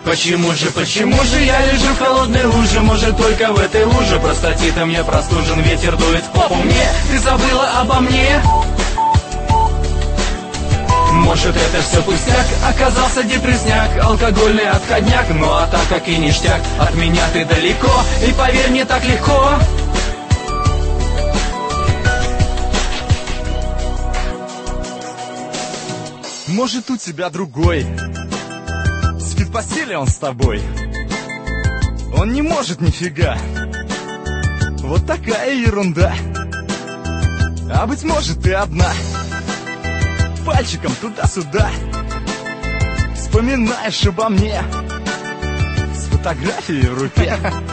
почему же я лежу в холодной луже? Может, только в этой луже простатитом я простужен, ветер дует в попу мне. Ты забыла обо мне? Может, это все пустяк, оказался депрессняк, алкогольный отходняк. Ну а так как и ништяк, от меня ты далеко, и поверь, не так легко. Может, у тебя другой, спит в постели он с тобой, он не может нифига. Вот такая ерунда. А быть может, ты одна, пальчиком туда-сюда вспоминаешь обо мне с фотографией в руке.